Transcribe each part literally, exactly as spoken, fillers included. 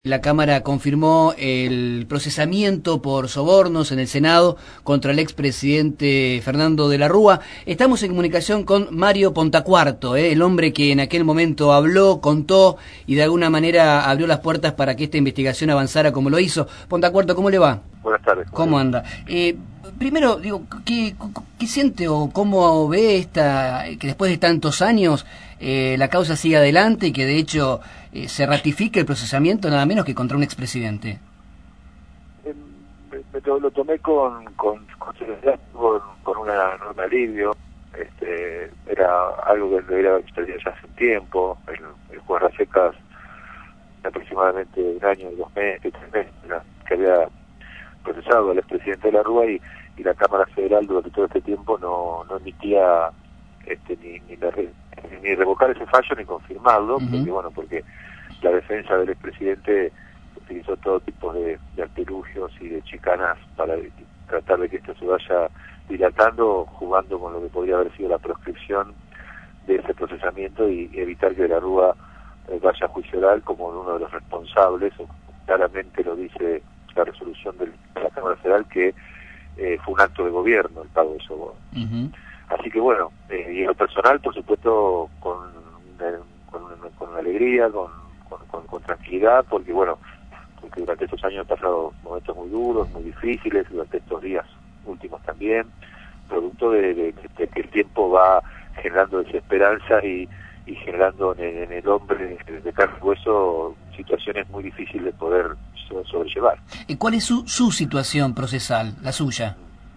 La Cámara confirmó el procesamiento por sobornos en el Senado contra el expresidente Fernando de la Rúa. Estamos en comunicación con Mario Pontacuarto, ¿eh? el hombre que en aquel momento habló, contó y de alguna manera abrió las puertas para que esta investigación avanzara como lo hizo. Pontacuarto, ¿cómo le va? Buenas tardes. ¿Cómo anda? Eh, primero, digo, ¿qué, ¿qué siente o cómo ve esta, que después de tantos años eh, la causa sigue adelante y que de hecho eh, se ratifique el procesamiento nada menos que contra un expresidente? Eh, me, me lo, lo tomé con con con, con, con una, un alivio. Este, era algo que debería haber sucedido ya hace un tiempo. El, el juez Racecas, aproximadamente un año, dos meses, tres meses, que había procesado al expresidente de la Rúa y, y la Cámara Federal durante todo este tiempo no, no emitía este, ni, ni, la, ni revocar ese fallo ni confirmarlo, uh-huh. porque bueno, porque la defensa del expresidente utilizó todo tipo de, de artilugios y de chicanas para tratar de que esto se vaya dilatando, jugando con lo que podría haber sido la proscripción de ese procesamiento y, y evitar que de la Rúa eh, vaya a juicio oral como uno de los responsables, o claramente lo dice la resolución de la Cámara Federal, que eh, fue un acto de gobierno el pago de soborno. Uh-huh. Así que bueno, eh, y en lo personal, por supuesto, con, eh, con, con alegría, con, con, con, con tranquilidad, porque bueno, porque durante estos años he pasado momentos muy duros, muy difíciles, durante estos días últimos también, producto de, de, de que el tiempo va generando desesperanza y, y generando en, en el hombre de carne y hueso situaciones muy difíciles de poder sobrellevar. ¿Cuál es su, su situación procesal, la suya?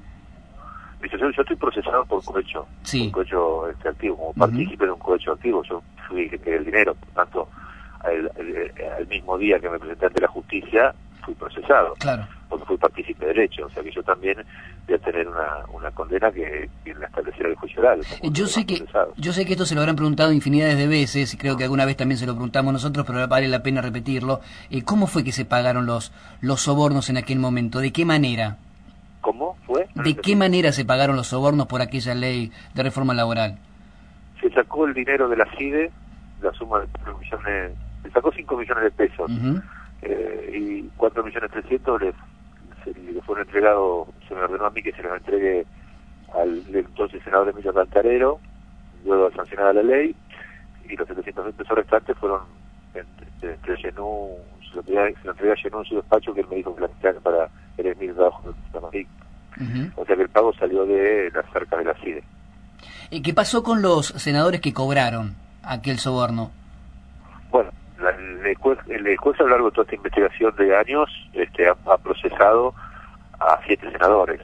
Mi situación, yo estoy procesado por cohecho, sí. por cohecho este, activo, como partícipe uh-huh. de un cohecho activo. Yo fui que quería el dinero, por tanto, al, al, al mismo día que me presenté ante la justicia, fui procesado, claro. porque fui partícipe de derecho, o sea que yo también voy a tener una, una condena que, que la estableciera el juicio oral. Yo sé que yo sé que esto se lo habrán preguntado infinidades de veces, y creo que alguna vez también se lo preguntamos nosotros, pero vale la pena repetirlo. Eh, ¿Cómo fue que se pagaron los los sobornos en aquel momento? ¿De qué manera? ¿Cómo fue? ¿De qué manera se pagaron los sobornos por aquella ley de reforma laboral? Se sacó el dinero de la C I D E, la suma de cuatro millones, se sacó cinco millones de pesos, uh-huh. eh, y cuatro millones trescientos le, le fueron entregados, se me ordenó a mí que se los entregue al entonces senador Emilio Cantarero, luego de sancionada la ley, y los setecientos mil pesos restantes fueron entre, entre Llenú, se lo entregué a Llenú en su despacho, que él me dijo que la entrega para el Emil Bajo de Madrid. Uh-huh. O sea que el pago salió de las cercas de la C I D E. ¿Qué pasó con los senadores que cobraron aquel soborno? Bueno, la, el, juez, el juez a lo largo de toda esta investigación de años este, ha, ha procesado a siete senadores.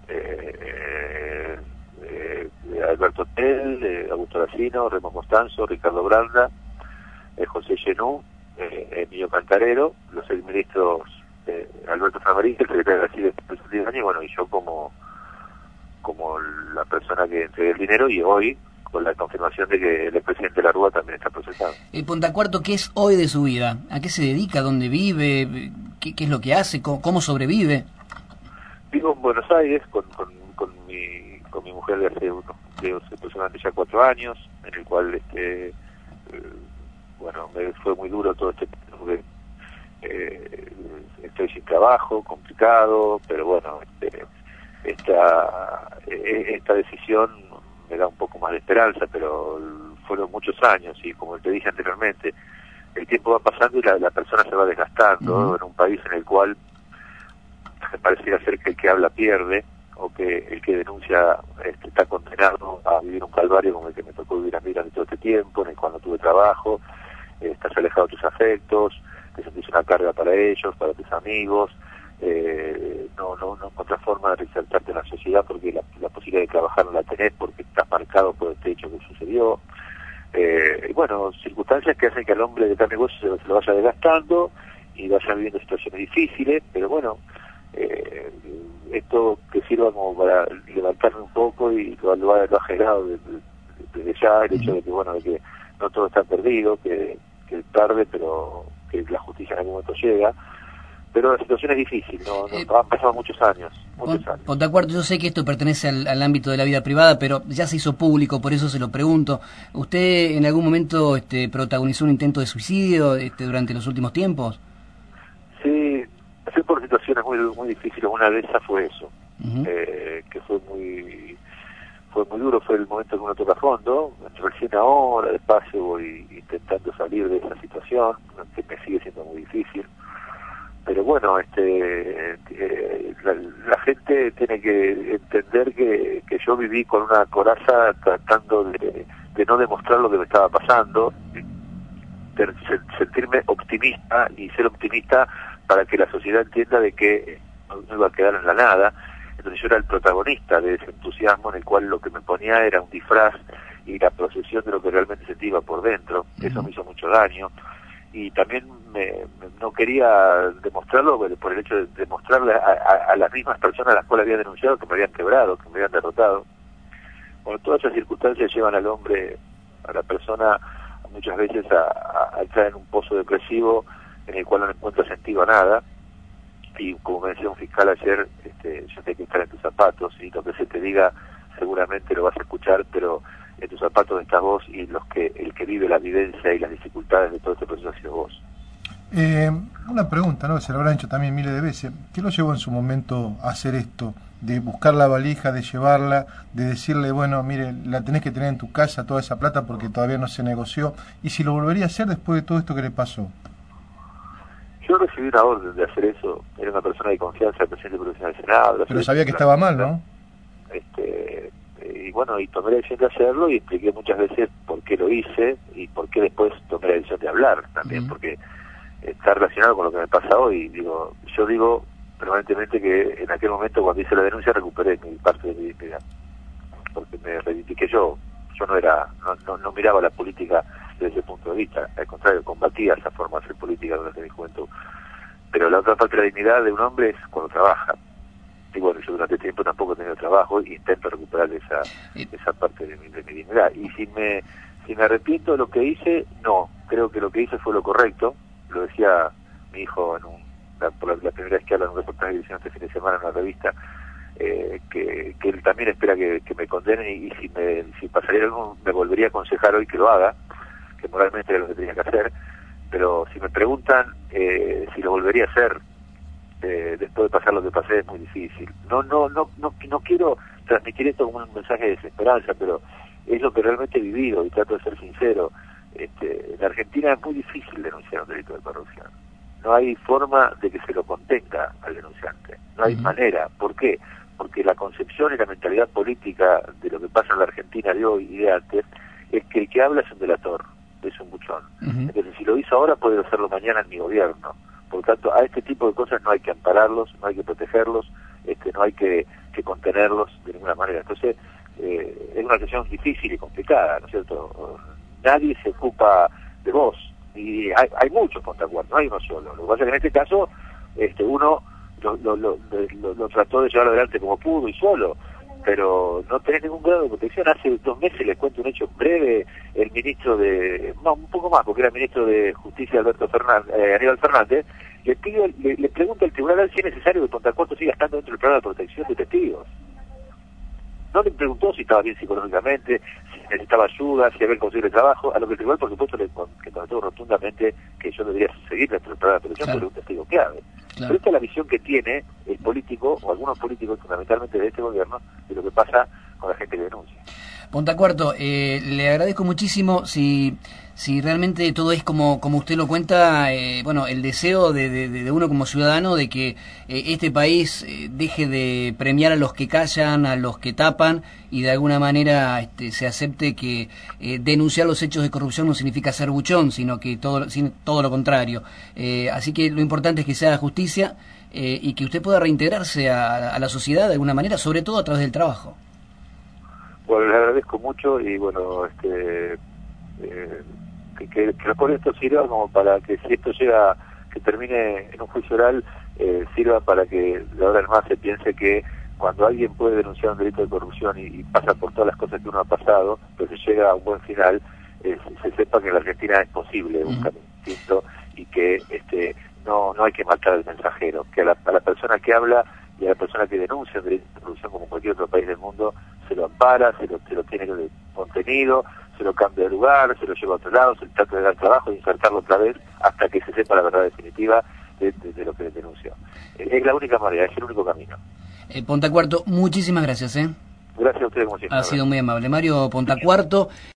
Eh, eh, eh, Alberto Tel, eh, Augusto Racino, Remo Costanzo, Ricardo Branda, eh, José Llenú, eh, Emilio Cantarero, los exministros eh, Alberto Famarín, el secretario de la C I D E de diez años, y bueno, y yo como como la persona que entregué el dinero, y hoy con la confirmación de que el expresidente de la Rúa también está procesado. Eh, Pontacuarto, ¿qué es hoy de su vida? ¿A qué se dedica? ¿Dónde vive? ¿Qué, qué es lo que hace? ¿Cómo, cómo sobrevive? Vivo en Buenos Aires con, con, con, mi, con mi mujer de hace unos, de aproximadamente ya cuatro años, en el cual, este, eh, bueno, me fue muy duro todo este tiempo, porque eh, estoy sin trabajo, complicado, pero bueno, este, esta, esta decisión me da un poco más de esperanza, pero fueron muchos años y como te dije anteriormente, el tiempo va pasando y la, la persona se va desgastando, uh-huh. en un país en el cual me pareciera ser que el que habla pierde, o que el que denuncia este, está condenado a vivir un calvario como el que me tocó vivir a mí durante todo este tiempo, en el cual no tuve trabajo, eh, estás alejado de tus afectos, te sentís una carga para ellos, para tus amigos, eh, no no no encontrás forma de reinsertarte en la sociedad porque la, la posibilidad de trabajar no la tenés porque estás marcado por este hecho que sucedió. Eh, y bueno, circunstancias que hacen que al hombre de carne y hueso se, se lo vaya desgastando y vaya viviendo situaciones difíciles, pero bueno, eh, esto que sirva como para levantarme un poco y lo, lo, lo ha generado desde, desde ya el hecho de que bueno de que no todo está perdido, que, que tarde, pero que la justicia en algún momento llega. Pero la situación es difícil, no, no, eh, han pasado muchos años. Muchos años. Pontacuarto, yo sé que esto pertenece al, al ámbito de la vida privada, pero ya se hizo público, por eso se lo pregunto. ¿Usted en algún momento este, protagonizó un intento de suicidio este, durante los últimos tiempos? situaciones muy muy difíciles. Una de esas fue eso, uh-huh. eh, que fue muy fue muy duro. Fue el momento que uno toca fondo. Recién ahora, despacio, voy intentando salir de esa situación, que me sigue siendo muy difícil. Pero bueno, este eh, la, la gente tiene que entender que, que yo viví con una coraza tratando de, de no demostrar lo que me estaba pasando, de sentirme optimista y ser optimista para que la sociedad entienda de que no iba a quedar en la nada. Entonces yo era el protagonista de ese entusiasmo en el cual lo que me ponía era un disfraz y la procesión de lo que realmente sentía por dentro. Eso me hizo mucho daño. Y también me, me, no quería demostrarlo por el hecho de demostrarle a, a, a las mismas personas a las cuales había denunciado que me habían quebrado, que me habían derrotado. Bueno, todas esas circunstancias llevan al hombre, a la persona, muchas veces a, a entrar en un pozo depresivo en el cual no encuentra sentido a nada. Y como me decía un fiscal ayer, este, yo tengo que estar en tus zapatos, y lo que se te diga seguramente lo vas a escuchar, pero en tus zapatos estás vos, y los que el que vive la vivencia y las dificultades de todo este proceso ha sido vos. Eh, una pregunta, ¿no? Se lo habrán hecho también miles de veces. ¿Qué lo llevó en su momento a hacer esto? De buscar la valija, de llevarla, de decirle, bueno, mire, la tenés que tener en tu casa, toda esa plata, porque todavía no se negoció. ¿Y si lo volvería a hacer después de todo esto que le pasó? Yo recibí una orden de hacer eso. Era una persona de confianza, el presidente profesional del Senado. Pero sabía que estaba mal, ¿no? Este, y bueno, y tomé la decisión de hacerlo, y expliqué muchas veces por qué lo hice y por qué después tomé la decisión de hablar también, uh-huh. porque está relacionado con lo que me pasa hoy. Digo, yo digo permanentemente que en aquel momento, cuando hice la denuncia, recuperé mi parte de mi dignidad, porque me reivindiqué yo. Yo no era, no, no, no miraba la política desde ese punto de vista, al contrario, combatía esa forma de hacer política durante mi juventud. Pero la otra parte de la dignidad de un hombre es cuando trabaja. Y bueno, yo durante tiempo tampoco he tenido trabajo, e intento recuperar esa esa parte de mi, de mi dignidad. Y si me si me arrepiento de lo que hice, no, creo que lo que hice fue lo correcto. Lo decía mi hijo en un, la, por la, la primera vez que habla en un reportaje que hicieron este fin de semana en una revista, eh, que, que él también espera que, que me condenen, y, y si me si pasaría algo me volvería a aconsejar hoy que lo haga, que moralmente era lo que tenía que hacer. Pero si me preguntan eh, si lo volvería a hacer eh, después de pasar lo que pasé, es muy difícil. No no no no no quiero transmitir esto como un mensaje de desesperanza, pero es lo que realmente he vivido, y trato de ser sincero. Este, en Argentina es muy difícil denunciar un delito de corrupción. No hay forma de que se lo contenga al denunciante. No hay uh-huh. manera. ¿Por qué? Porque la concepción y la mentalidad política de lo que pasa en la Argentina de hoy y de antes es que el que habla es un delator, es un buchón. Uh-huh. Entonces, si lo hizo ahora, puede hacerlo mañana en mi gobierno. Por lo tanto, a este tipo de cosas no hay que ampararlos, no hay que protegerlos, este, no hay que, que contenerlos de ninguna manera. Entonces, eh, es una situación difícil y complicada, ¿no es cierto? Nadie se ocupa de vos, y hay, hay muchos Pontacuarto, no hay uno solo. Lo que pasa es que en este caso este uno lo, lo, lo, lo, lo trató de llevar adelante como pudo y solo, pero no tenés ningún grado de protección. Hace dos meses, les cuento un hecho breve, el ministro de, no, un poco más, porque era el ministro de Justicia, Alberto Fernández, eh, Aníbal Fernández, le, pide, le, le pregunta al tribunal si es necesario que Pontacuarto siga estando dentro del programa de protección de testigos. No le preguntó si estaba bien psicológicamente, si necesitaba ayuda, si había conseguido el trabajo, a lo que el tribunal, por supuesto, le contestó rotundamente que yo debería seguir dentro del programa de protección, porque era un testigo clave. Claro. Pero esta es la visión que tiene el político, o algunos políticos, fundamentalmente de este gobierno, de lo que pasa con la gente que denuncia. Pontacuarto, eh, le agradezco muchísimo. Si si realmente todo es como como usted lo cuenta, eh, bueno, el deseo de, de, de uno como ciudadano de que eh, este país eh, deje de premiar a los que callan, a los que tapan, y de alguna manera este, se acepte que eh, denunciar los hechos de corrupción no significa ser buchón, sino que todo, sino todo lo contrario. Eh, así que lo importante es que se haga justicia eh, y que usted pueda reintegrarse a, a la sociedad de alguna manera, sobre todo a través del trabajo. Bueno, les agradezco mucho, y bueno, este eh, que, que, que por esto sirva como para que, si esto llega, que termine en un juicio oral, eh, sirva para que de ahora en más se piense que cuando alguien puede denunciar un delito de corrupción y, y pasa por todas las cosas que uno ha pasado, pero se llega a un buen final, eh, se sepa que en la Argentina es posible un camino distinto, y que este no no hay que matar al mensajero, que a la, a la persona que habla y a la persona que denuncia un delito de corrupción, como cualquier otro país del mundo, se lo ampara, se lo, se lo tiene contenido, se lo cambia de lugar, se lo lleva a otro lado, se le trata de dar trabajo e insertarlo otra vez hasta que se sepa la verdad definitiva, de, de, de lo que denunció. Es la única manera, es el único camino. Eh, Pontacuarto, muchísimas gracias. ¿eh? Gracias a ustedes como siempre. Ha sido muy amable. Mario Pontacuarto.